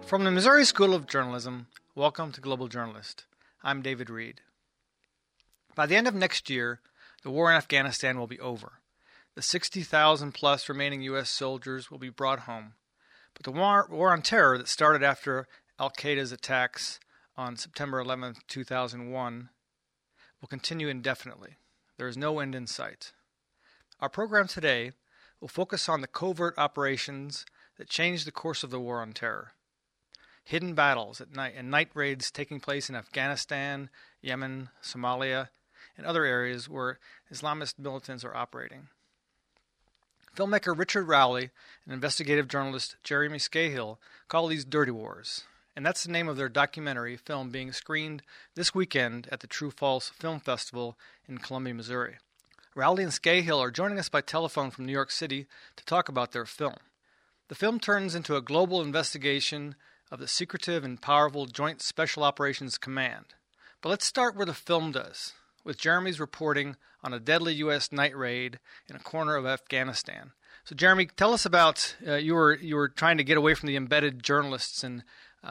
From the Missouri School of Journalism, welcome to Global Journalist. I'm David Reed. By the end of next year, the war in Afghanistan will be over. The 60,000 plus remaining U.S. soldiers will be brought home. But the war on terror that started after al-Qaeda's attacks on September 11, 2001, will continue indefinitely. There is no end in sight. Our program today will focus on the covert operations that changed the course of the war on terror. Hidden battles at night and night raids taking place in Afghanistan, Yemen, Somalia, and other areas where Islamist militants are operating. Filmmaker Richard Rowley and investigative journalist Jeremy Scahill call these dirty wars, and that's the name of their documentary film being screened this weekend at the True False Film Festival in Columbia, Missouri. Rowley and Scahill are joining us by telephone from New York City to talk about their film. The film turns into a global investigation of the secretive and powerful Joint Special Operations Command. But let's start where the film does, with Jeremy's reporting on a deadly U.S. night raid in a corner of Afghanistan. So, Jeremy, tell us about you were trying to get away from the embedded journalists in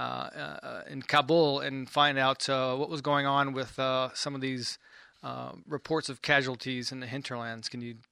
Kabul and find out what was going on with some of these reports of casualties in the hinterlands. Can you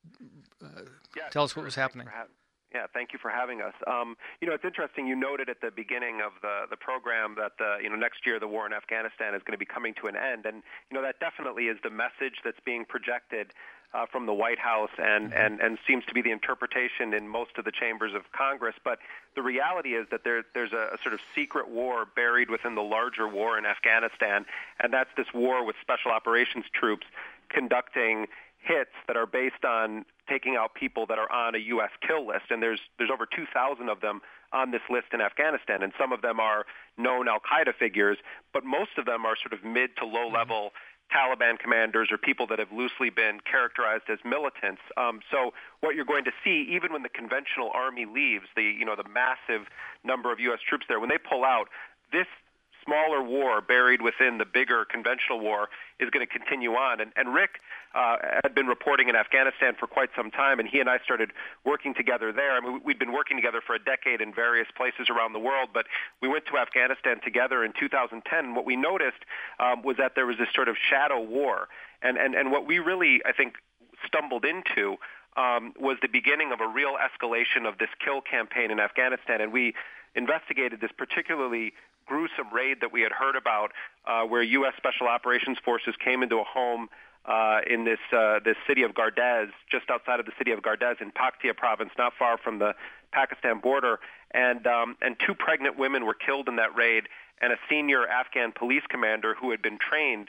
tell us what was happening? Yeah, thank you for having us. It's interesting. You noted at the beginning of the program that next year the war in Afghanistan is going to be coming to an end, and that definitely is the message that's being projected from the White House and seems to be the interpretation in most of the chambers of Congress. But the reality is that there's a sort of secret war buried within the larger war in Afghanistan, and that's this war with special operations troops conducting hits that are based on taking out people that are on a U.S. kill list, and there's over 2,000 of them on this list in Afghanistan, and some of them are known al-Qaeda figures, but most of them are sort of mid to low-level Taliban commanders or people that have loosely been characterized as militants. So what you're going to see, even when the conventional army leaves, the massive number of U.S. troops there, when they pull out, this smaller war buried within the bigger conventional war is going to continue on. And Rick had been reporting in Afghanistan for quite some time, and he and I started working together there. I mean, we'd been working together for a decade in various places around the world, but we went to Afghanistan together in 2010. What we noticed was that there was this sort of shadow war. And what we really, I think, stumbled into was the beginning of a real escalation of this kill campaign in Afghanistan. And we investigated this particularly gruesome raid that we had heard about where U.S. Special Operations Forces came into a home in this city of Gardez, just outside of the city of Gardez in Paktia province, not far from the Pakistan border. And two pregnant women were killed in that raid, and a senior Afghan police commander who had been trained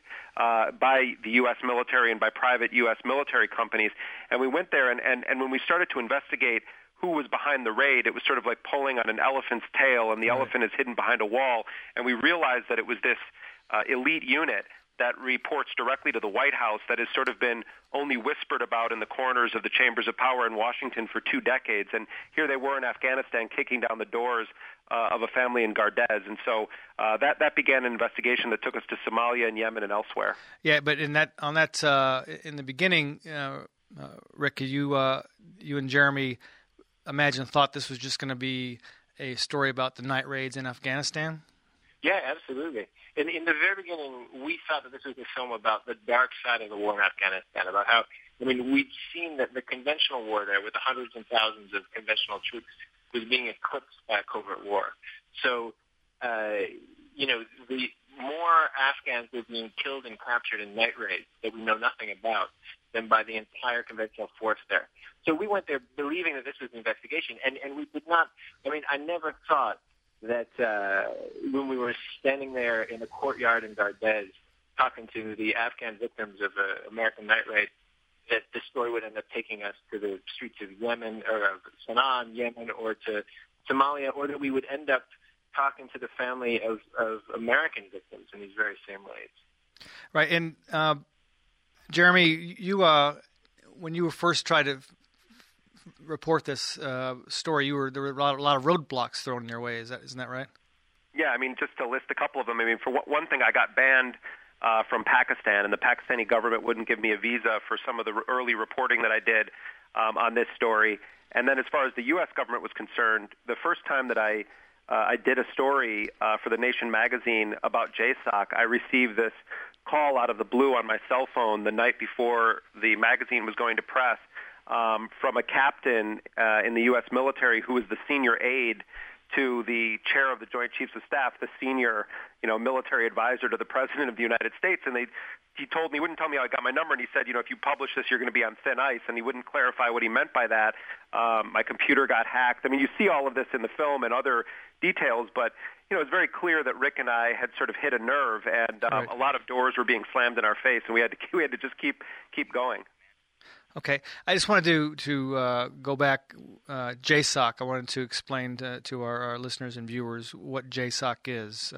by the U.S. military and by private U.S. military companies. And we went there, and when we started to investigate who was behind the raid, it was sort of like pulling on an elephant's tail, and the elephant is hidden behind a wall. And we realized that it was this elite unit that reports directly to the White House that has sort of been only whispered about in the corners of the chambers of power in Washington for 2 decades. And here they were in Afghanistan kicking down the doors of a family in Gardez. And so that began an investigation that took us to Somalia and Yemen and elsewhere. Yeah, but in the beginning, Rick, you and Jeremy thought this was just going to be a story about the night raids in Afghanistan? Yeah, absolutely. In the very beginning, we thought that this was a film about the dark side of the war in Afghanistan, about how, we'd seen that the conventional war there with the hundreds and thousands of conventional troops was being eclipsed by a covert war. So, the more Afghans were being killed and captured in night raids that we know nothing about than by the entire conventional force there. So we went there believing that this was an investigation, and we did not, I never thought that when we were standing there in the courtyard in Gardez talking to the Afghan victims of an American night raid, that the story would end up taking us to the streets of Yemen or of Sana'a, Yemen, or to Somalia, or that we would end up talking to the family of American victims in these very same raids. Right, and Jeremy, you when you first tried to report this story, there were a lot of roadblocks thrown in your way. Isn't that right? Yeah, just to list a couple of them. For one thing, I got banned from Pakistan, and the Pakistani government wouldn't give me a visa for some of the early reporting that I did on this story. And then as far as the U.S. government was concerned, the first time that I I did a story for The Nation magazine about JSOC, I received this call out of the blue on my cell phone the night before the magazine was going to press from a captain in the U.S. military who was the senior aide to the chair of the Joint Chiefs of Staff, the senior, military advisor to the President of the United States. And he told me, he wouldn't tell me how I got my number, and he said, if you publish this, you're going to be on thin ice, and he wouldn't clarify what he meant by that. My computer got hacked. I mean, you see all of this in the film and other details, but it's very clear that Rick and I had sort of hit a nerve, and Right. a lot of doors were being slammed in our face, and we had to just keep going. Okay, I just wanted to go back. JSOC. I wanted to explain to our listeners and viewers what JSOC is.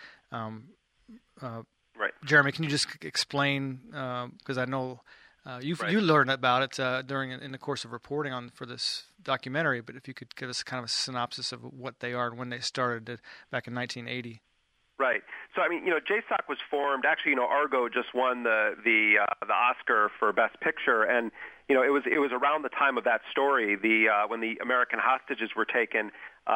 Right. Jeremy, can you just explain? Because I know you learned about it in the course of reporting for this documentary. But if you could give us kind of a synopsis of what they are and when they started back in 1980. Right. So, JSOC was formed. Actually, Argo just won the Oscar for Best Picture, and it was around the time of that story, when the American hostages were taken,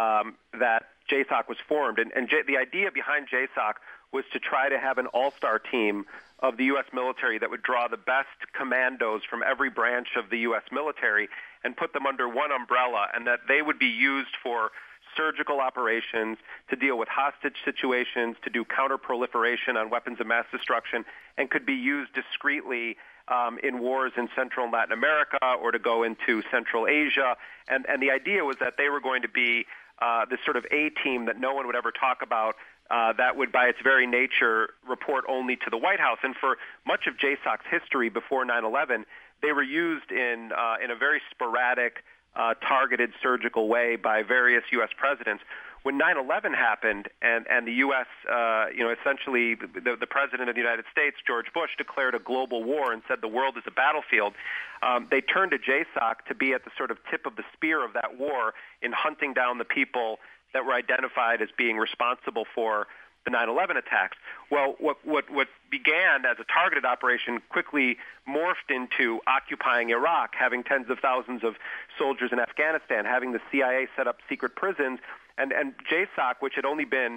that JSOC was formed, and the idea behind JSOC was to try to have an all-star team of the U.S. military that would draw the best commandos from every branch of the U.S. military and put them under one umbrella, and that they would be used for surgical operations, to deal with hostage situations, to do counter-proliferation on weapons of mass destruction, and could be used discreetly in wars in Central and Latin America or to go into Central Asia. And the idea was that they were going to be this sort of A-team that no one would ever talk about, that would, by its very nature, report only to the White House. And for much of JSOC's history before 9/11, they were used in a very sporadic, targeted surgical way by various U.S. presidents. When 9/11 happened and the U.S., essentially the President of the United States, George Bush, declared a global war and said the world is a battlefield, they turned to JSOC to be at the sort of tip of the spear of that war in hunting down the people that were identified as being responsible for the 9/11 attacks. Well, what began as a targeted operation quickly morphed into occupying Iraq, having tens of thousands of soldiers in Afghanistan, having the CIA set up secret prisons, and JSOC, which had only been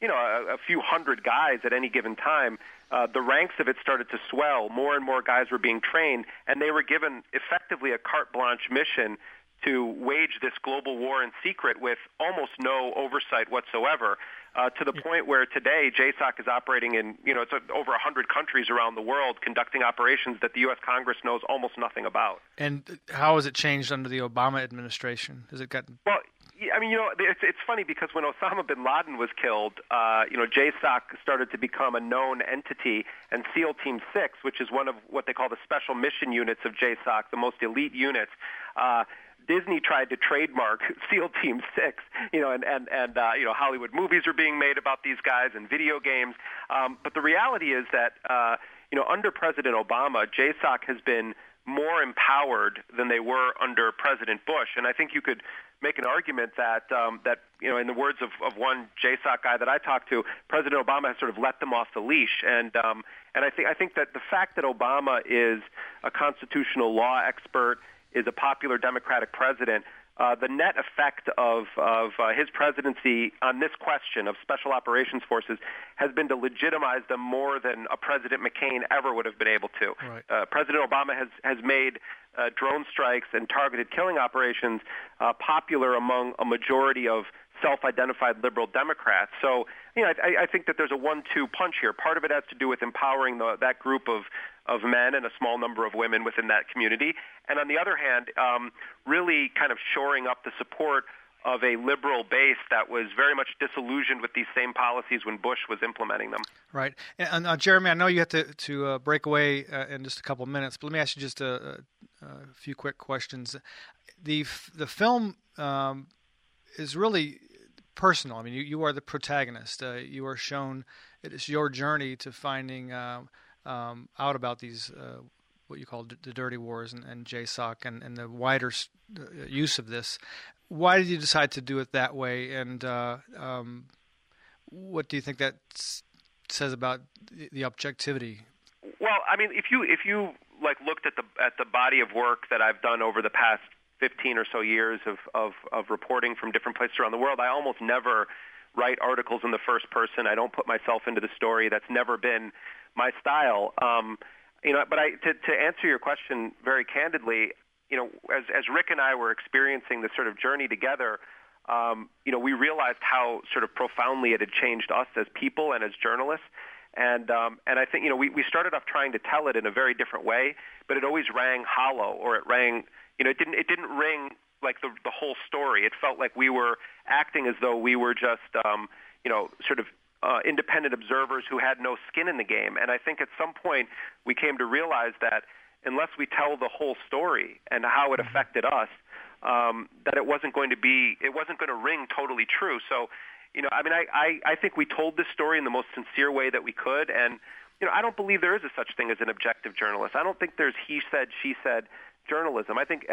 a few hundred guys at any given time, the ranks of it started to swell. More and more guys were being trained, and they were given effectively a carte blanche mission to wage this global war in secret with almost no oversight whatsoever, to the point where today JSOC is operating in, it's over 100 countries around the world, conducting operations that the U.S. Congress knows almost nothing about. And how has it changed under the Obama administration? Has it gotten... Well, it's funny because when Osama bin Laden was killed, JSOC started to become a known entity, and SEAL Team 6, which is one of what they call the special mission units of JSOC, the most elite units, Disney tried to trademark SEAL Team 6, and Hollywood movies are being made about these guys and video games. But the reality is that, under President Obama, JSOC has been more empowered than they were under President Bush. And I think you could make an argument that in the words of one JSOC guy that I talked to, President Obama has sort of let them off the leash. And I think that the fact that Obama is a constitutional law expert, is a popular Democratic president, the net effect of his presidency on this question of special operations forces has been to legitimize them more than a President McCain ever would have been able to. Right. President Obama has made drone strikes and targeted killing operations popular among a majority of self-identified liberal Democrats. So, I think that there's a 1-2 punch here. Part of it has to do with empowering that group of men and a small number of women within that community. And on the other hand, really kind of shoring up the support of a liberal base that was very much disillusioned with these same policies when Bush was implementing them. Right. And Jeremy, I know you have to break away in just a couple of minutes, but let me ask you just a few quick questions. The film is really personal. I mean, you are the protagonist. You are shown, it is your journey to finding out about these, what you call the dirty wars and JSOC and the wider use of this. Why did you decide to do it that way? And what do you think that says about the objectivity? Well, I mean, if you looked at the body of work that I've done over the past 15 or so years of reporting from different places around the world, I almost never write articles in the first person. I don't put myself into the story. That's never been my style. But to answer your question very candidly, as Rick and I were experiencing this sort of journey together, we realized how sort of profoundly it had changed us as people and as journalists. And I think, we started off trying to tell it in a very different way, but it always rang hollow, or it rang, it didn't ring like the whole story. It felt like we were acting as though we were just, independent observers who had no skin in the game. And I think at some point we came to realize that unless we tell the whole story and how it affected us, that it wasn't going to ring totally true. So, I think we told this story in the most sincere way that we could. And, I don't believe there is a such thing as an objective journalist. I don't think there's he said, she said journalism. I think,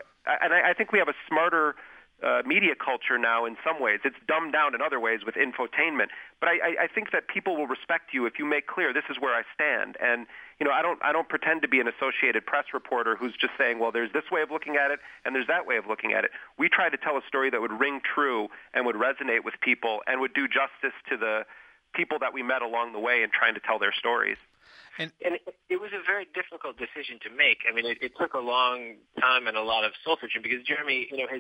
I think we have a smarter media culture now in some ways. It's dumbed down in other ways with infotainment. But I think that people will respect you if you make clear this is where I stand. And I don't pretend to be an Associated Press reporter who's just saying, well, there's this way of looking at it and there's that way of looking at it. We try to tell a story that would ring true and would resonate with people and would do justice to the people that we met along the way in trying to tell their stories. And it was a very difficult decision to make. I mean, it took a long time and a lot of soul searching because Jeremy, has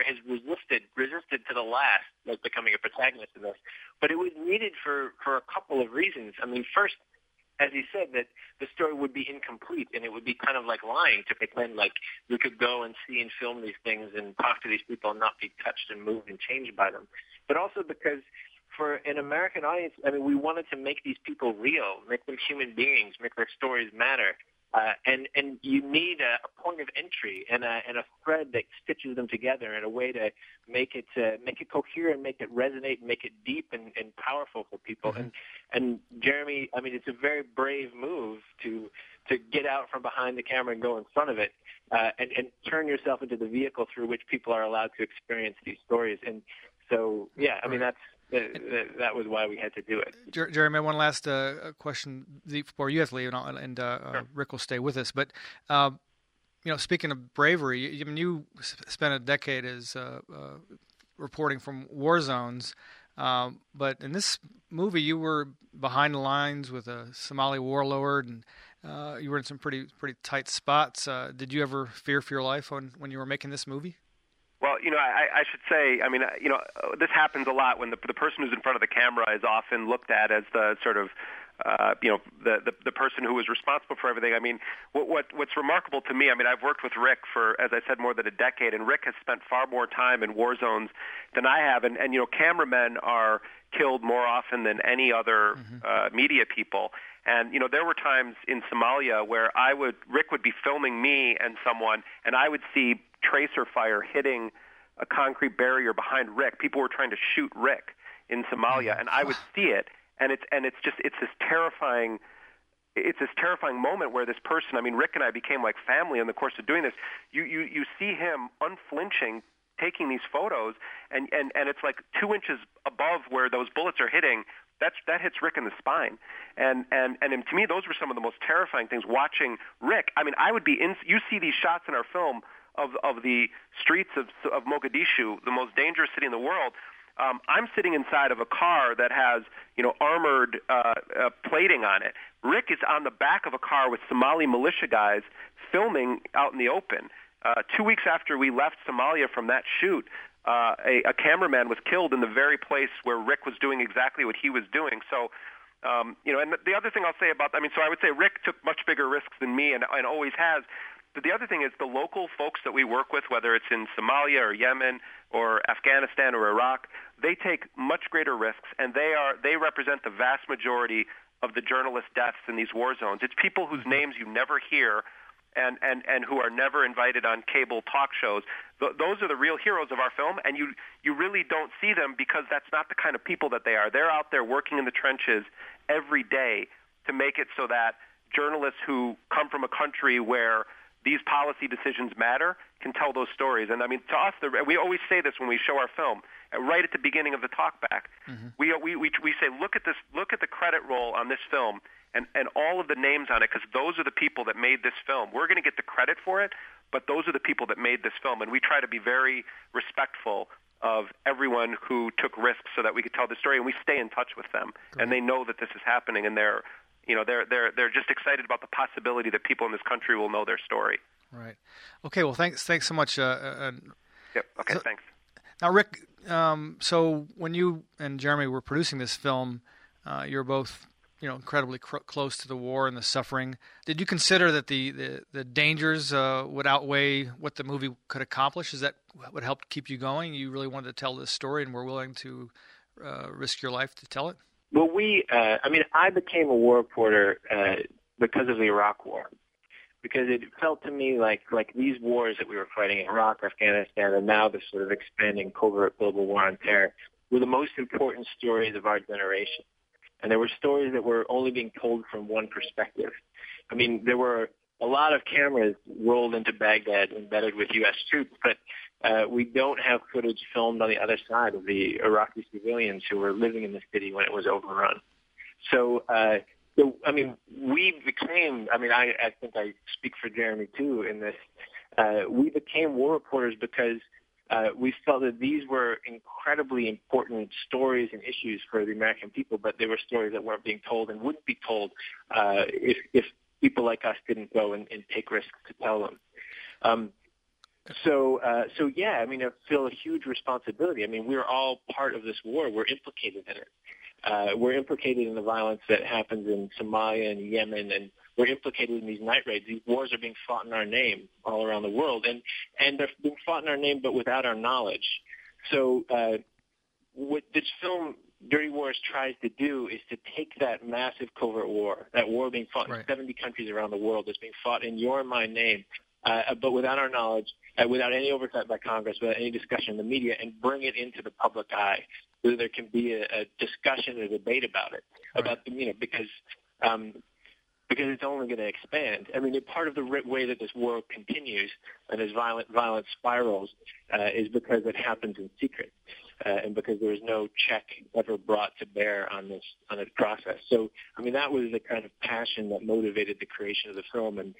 resisted to the last, like becoming a protagonist of this. But it was needed for a couple of reasons. I mean, first, as he said, that the story would be incomplete and it would be kind of like lying to pretend like we could go and see and film these things and talk to these people and not be touched and moved and changed by them. But also because for an American audience, I mean, we wanted to make these people real, make them human beings, make their stories matter. And you need a point of entry and a thread that stitches them together in a way to make it coherent, make it resonate, make it deep and powerful for people. Mm-hmm. And Jeremy, I mean, it's a very brave move to get out from behind the camera and go in front of it and turn yourself into the vehicle through which people are allowed to experience these stories. And so, yeah, I mean, that was why we had to do it. Jeremy, one last question for you, Lee, and Sure. Rick will stay with us. But speaking of bravery, you spent a decade as reporting from war zones, but in this movie, you were behind the lines with a Somali warlord, and you were in some pretty tight spots. Did you ever fear for your life when you were making this movie? Well, I should say, I mean, this happens a lot when the person who's in front of the camera is often looked at as the sort of, the person who is responsible for everything. I mean, what's remarkable to me, I mean, I've worked with Rick for, as I said, more than a decade, and Rick has spent far more time in war zones than I have. And cameramen are killed more often than any other media people. And, there were times in Somalia where Rick would be filming me and someone, and I would see tracer fire hitting a concrete barrier behind Rick. People were trying to shoot Rick in Somalia, and I would see it, and it's this terrifying moment where this person, I mean, Rick and I became like family in the course of doing this. You see him unflinching taking these photos, and it's like 2 inches above where those bullets are hitting. That hits Rick in the spine, and to me, those were some of the most terrifying things. Watching Rick, I mean, I would be in. You see these shots in our film of the streets of Mogadishu, the most dangerous city in the world. I'm sitting inside of a car that has armored plating on it. Rick is on the back of a car with Somali militia guys filming out in the open. 2 weeks after we left Somalia from that shoot, a cameraman was killed in the very place where Rick was doing exactly what he was doing. So, and the other thing I'll say so I would say Rick took much bigger risks than me and always has. But the other thing is the local folks that we work with, whether it's in Somalia or Yemen or Afghanistan or Iraq, they take much greater risks, and they represent the vast majority of the journalist deaths in these war zones. It's people whose names you never hear and who are never invited on cable talk shows. Those are the real heroes of our film, and you really don't see them because that's not the kind of people that they are. They're out there working in the trenches every day to make it so that journalists who come from a country where these policy decisions matter can tell those stories. And I mean, to us, we always say this when we show our film, right at the beginning of the talkback. Mm-hmm. We say, look at the credit roll on this film and all of the names on it, because those are the people that made this film. We're going to get the credit for it, but those are the people that made this film, and we try to be very respectful of everyone who took risks so that we could tell the story, and we stay in touch with them. Great. And they know that this is happening, and they're just excited about the possibility that people in this country will know their story. Right. Okay. Well, thanks so much. Yep. Okay. Thanks. Now, Rick, so when you and Jeremy were producing this film, you're both, incredibly close to the war and the suffering. Did you consider that the dangers would outweigh what the movie could accomplish? Is that what helped keep you going? You really wanted to tell this story and were willing to risk your life to tell it? Well, I became a war reporter because of the Iraq War, because it felt to me like these wars that we were fighting in Iraq, Afghanistan, and now this sort of expanding covert global war on terror were the most important stories of our generation. And there were stories that were only being told from one perspective. I mean, there were a lot of cameras rolled into Baghdad embedded with U.S. troops, but we don't have footage filmed on the other side of the Iraqi civilians who were living in the city when it was overrun. So, we became, I think I speak for Jeremy too in this, we became war reporters because we felt that these were incredibly important stories and issues for the American people, but they were stories that weren't being told and wouldn't be told if people like us didn't go and take risks to tell them. So I feel a huge responsibility. I mean, we're all part of this war. We're implicated in it. We're implicated in the violence that happens in Somalia and Yemen, and we're implicated in these night raids. These wars are being fought in our name all around the world, and they're being fought in our name but without our knowledge. So what this film, Dirty Wars, tries to do is to take that massive covert war, that war being fought in 70 countries around the world, that's being fought in your and my name, but without our knowledge, without any oversight by Congress, without any discussion in the media, and bring it into the public eye so there can be a discussion, a debate about it, because it's only going to expand. I mean, part of the way that this war continues and as violence spirals is because it happens in secret, and because there is no check ever brought to bear on this process. So, that was the kind of passion that motivated the creation of the film and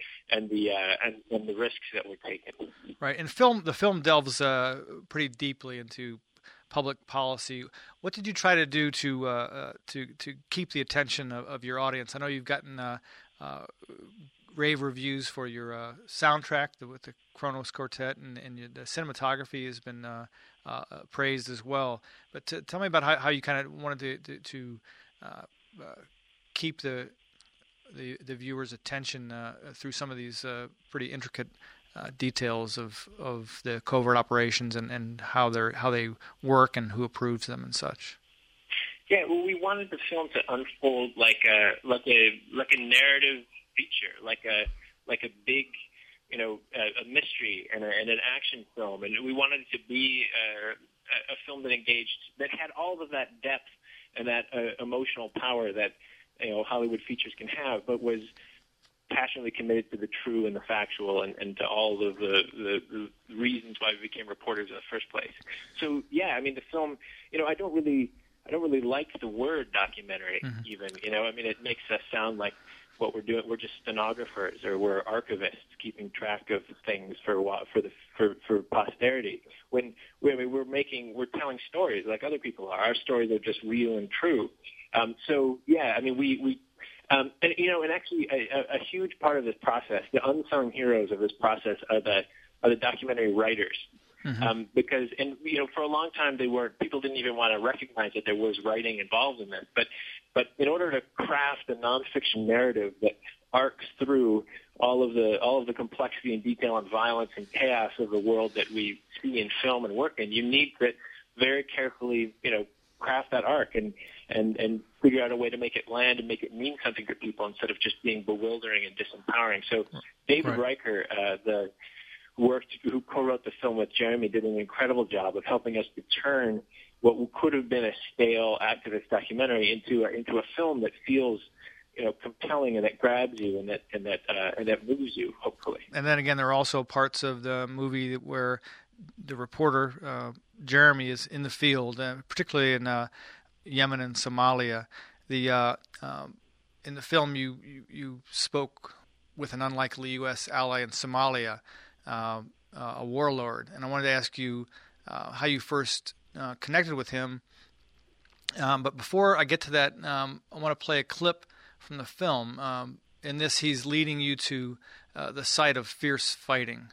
the risks that were taken. Right, and the film delves pretty deeply into public policy. What did you try to do to keep the attention of your audience? I know you've gotten rave reviews for your soundtrack with the Kronos Quartet, and the cinematography has been praised as well. But tell me about how you kind of wanted to keep the viewer's attention through some of these pretty intricate details of the covert operations and how they work and who approves them and such. Yeah, well, we wanted the film to unfold like a narrative feature, like a big, a mystery and an action film, and we wanted it to be a film that had all of that depth and that emotional power that Hollywood features can have, but was passionately committed to the true and the factual and to all of the reasons why we became reporters in the first place. So yeah, the film, I don't really like the word documentary. Mm-hmm. Even, it makes us sound like what we're doing. We're just stenographers or we're archivists keeping track of things for posterity. When we're telling stories like other people are. Our stories are just real and true. So yeah, and actually a huge part of this process, the unsung heroes of this process are the documentary writers. Mm-hmm. Because for a long time people didn't even want to recognize that there was writing involved in this. But in order to craft a nonfiction narrative that arcs through all of the complexity and detail and violence and chaos of the world that we see in film and work in, you need to very carefully, craft that arc and figure out a way to make it land and make it mean something to people instead of just being bewildering and disempowering. So David Riker, who co-wrote the film with Jeremy, did an incredible job of helping us to turn what could have been a stale activist documentary into a film that feels compelling and that grabs you and that moves you, hopefully. And then again, there are also parts of the movie where the reporter Jeremy is in the field, particularly in Yemen and Somalia. In the film, you spoke with an unlikely U.S. ally in Somalia. a warlord. And I wanted to ask you how you first connected with him. But before I get to that, I want to play a clip from the film. In this, he's leading you to the site of fierce fighting.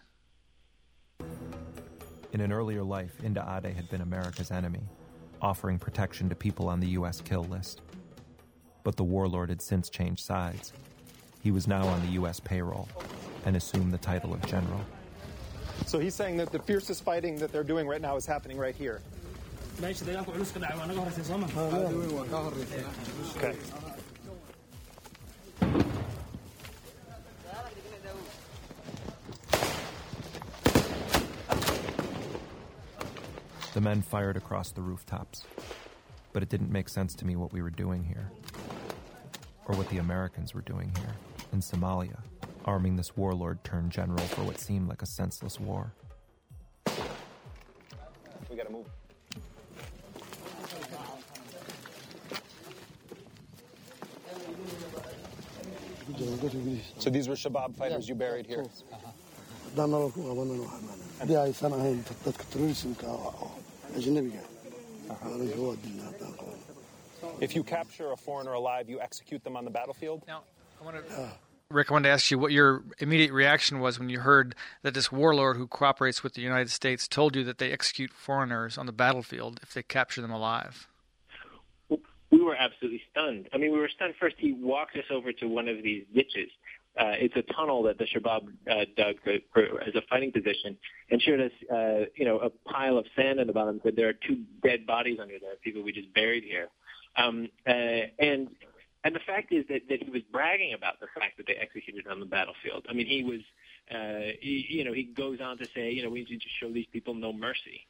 In an earlier life, Inda Ade had been America's enemy, offering protection to people on the U.S. kill list. But the warlord had since changed sides. He was now on the U.S. payroll and assumed the title of general. So he's saying that the fiercest fighting that they're doing right now is happening right here. Okay. The men fired across the rooftops, but it didn't make sense to me what we were doing here, or what the Americans were doing here, in Somalia, arming this warlord turned general for what seemed like a senseless war. We gotta move. So these were Shabab fighters you buried here? If you capture a foreigner alive, you execute them on the battlefield? Now, Rick, I wanted to ask you what your immediate reaction was when you heard that this warlord who cooperates with the United States told you that they execute foreigners on the battlefield if they capture them alive. We were absolutely stunned. I mean, we were stunned. First, he walked us over to one of these ditches. It's a tunnel that the Shabab dug as a fighting position, and showed us, a pile of sand in the bottom. Said there are 2 dead bodies under there, people we just buried here. And the fact is that he was bragging about the fact that they executed on the battlefield. I mean, he was, he goes on to say, we need to show these people no mercy.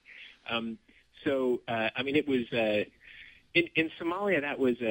It was. In Somalia,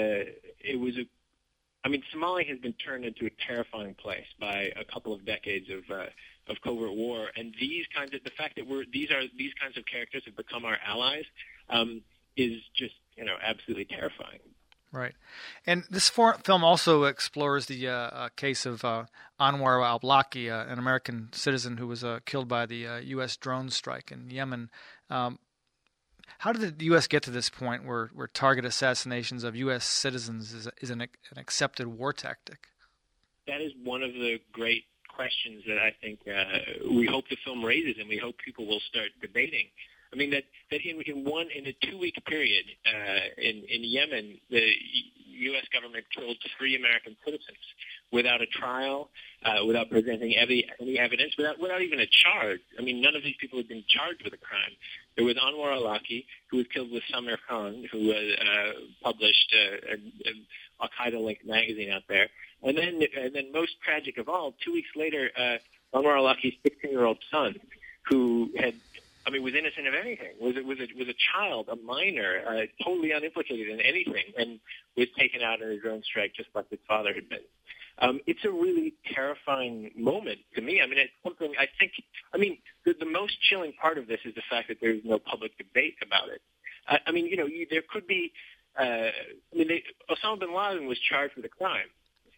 Somalia has been turned into a terrifying place by a couple of decades of covert war, and the fact that these kinds of characters have become our allies is just absolutely terrifying. Right, and this film also explores the case of Anwar al-Awlaki, an American citizen who was killed by the U.S. drone strike in Yemen. How did the U.S. get to this point where target assassinations of U.S. citizens is an accepted war tactic? That is one of the great questions that I think we hope the film raises, and we hope people will start debating. I mean, that in a 2-week period in Yemen, the U.S. government killed 3 American citizens without a trial, without presenting any evidence, without even a charge. I mean, none of these people had been charged with a crime. There was Anwar al-Awlaki, who was killed with Samir Khan, who published an Al-Qaeda-linked magazine out there. And then most tragic of all, 2 weeks later, Anwar al-Awlaki's 16-year-old son, who was innocent of anything, was a child, a minor, totally unimplicated in anything, and was taken out in a drone strike just like his father had been. It's a really terrifying moment to me. I mean, it's something I think. I mean, the most chilling part of this is the fact that there's no public debate about it. There could be. Osama bin Laden was charged with a crime.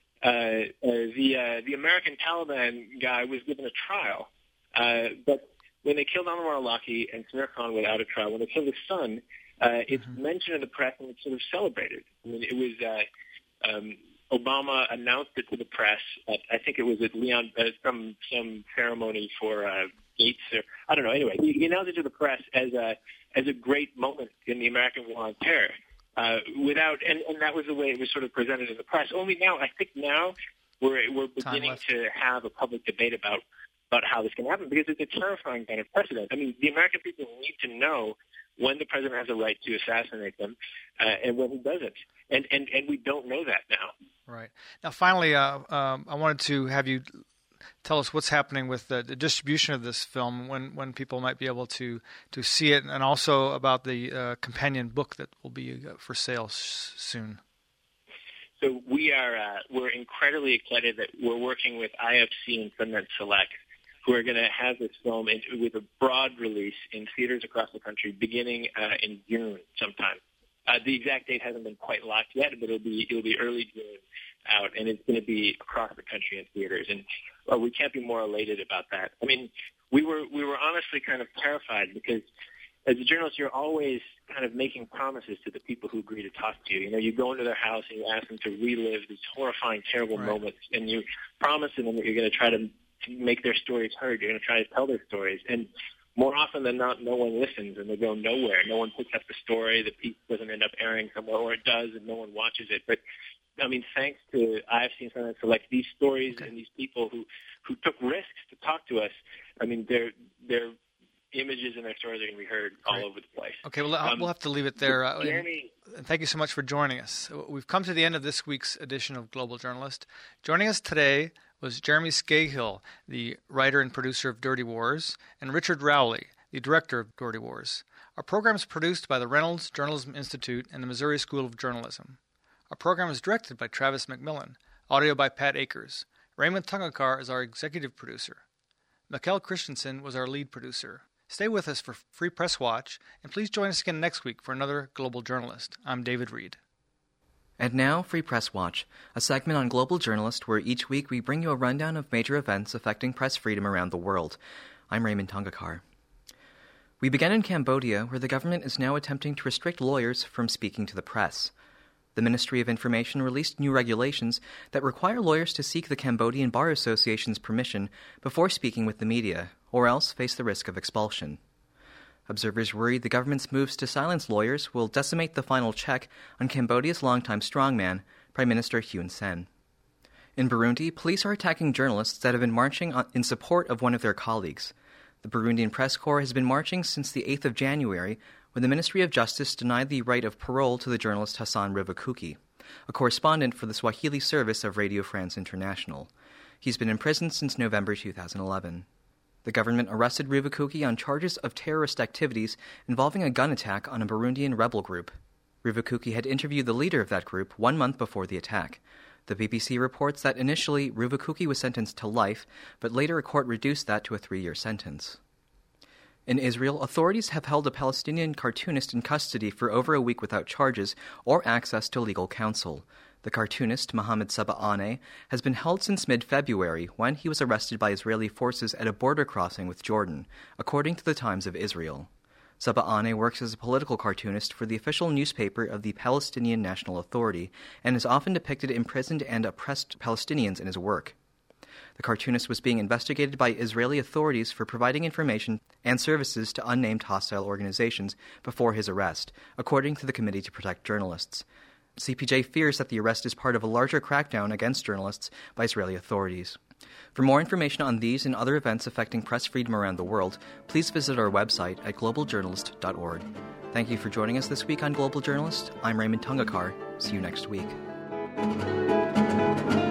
The American Taliban guy was given a trial, but when they killed Anwar al-Awlaki and Samir Khan without a trial, when they killed his son, it's mentioned in the press and it's sort of celebrated. I mean, it was Obama announced it to the press. I think it was at some ceremony for Gates, or I don't know. Anyway, he announced it to the press as a great moment in the American war on terror. And that was the way it was sort of presented in the press. Only now, I think we're beginning to have a public debate about how this can happen, because it's a terrifying kind of precedent. I mean, the American people need to know when the president has a right to assassinate them and when he doesn't. And we don't know that now. Right. Now, finally, I wanted to have you tell us what's happening with the distribution of this film, when people might be able to see it, and also about the companion book that will be for sale soon. So we're incredibly excited that we're working with IFC and Sundance Select, who are going to have this film with a broad release in theaters across the country beginning in June sometime. The exact date hasn't been quite locked yet, but it'll be early June out, and it's going to be across the country in theaters. And we can't be more elated about that. I mean, we were honestly kind of terrified because as a journalist, you're always kind of making promises to the people who agree to talk to you. You know, you go into their house and you ask them to relive these horrifying, terrible moments, and you promise them that you're going to try to make their stories heard. You're going to try to tell their stories. And more often than not, no one listens, and they go nowhere. No one picks up the story. The piece doesn't end up airing somewhere, or it does, and no one watches it. But, I mean, thanks to I've Seen Silence Select, these stories and these people who took risks to talk to us, I mean, their images and their stories are going to be heard all over the place. Okay, well, we'll have to leave it there. Jeremy, thank you so much for joining us. We've come to the end of this week's edition of Global Journalist. Joining us today was Jeremy Scahill, the writer and producer of Dirty Wars, and Richard Rowley, the director of Dirty Wars. Our program is produced by the Reynolds Journalism Institute and the Missouri School of Journalism. Our program is directed by Travis McMillan, audio by Pat Akers. Raymond Tungakar is our executive producer. Mikkel Christensen was our lead producer. Stay with us for Free Press Watch, and please join us again next week for another Global Journalist. I'm David Reed. And now, Free Press Watch, a segment on Global Journalist where each week we bring you a rundown of major events affecting press freedom around the world. I'm Raymond Tungakar. We begin in Cambodia, where the government is now attempting to restrict lawyers from speaking to the press. The Ministry of Information released new regulations that require lawyers to seek the Cambodian Bar Association's permission before speaking with the media, or else face the risk of expulsion. Observers worry the government's moves to silence lawyers will decimate the final check on Cambodia's longtime strongman, Prime Minister Hun Sen. In Burundi, police are attacking journalists that have been marching in support of one of their colleagues. The Burundian Press Corps has been marching since the 8th of January, when the Ministry of Justice denied the right of parole to the journalist Hassan Ruvakuki, a correspondent for the Swahili service of Radio France International. He's been in prison since November 2011. The government arrested Ruvakuki on charges of terrorist activities involving a gun attack on a Burundian rebel group. Ruvakuki had interviewed the leader of that group 1 month before the attack. The BBC reports that initially Ruvakuki was sentenced to life, but later a court reduced that to a 3-year sentence. In Israel, authorities have held a Palestinian cartoonist in custody for over a week without charges or access to legal counsel. The cartoonist, Mohammed Saba'aneh, has been held since mid-February when he was arrested by Israeli forces at a border crossing with Jordan, according to the Times of Israel. Saba'aneh works as a political cartoonist for the official newspaper of the Palestinian National Authority and has often depicted imprisoned and oppressed Palestinians in his work. The cartoonist was being investigated by Israeli authorities for providing information and services to unnamed hostile organizations before his arrest, according to the Committee to Protect Journalists. CPJ fears that the arrest is part of a larger crackdown against journalists by Israeli authorities. For more information on these and other events affecting press freedom around the world, please visit our website at globaljournalist.org. Thank you for joining us this week on Global Journalist. I'm Raymond Tungakar. See you next week.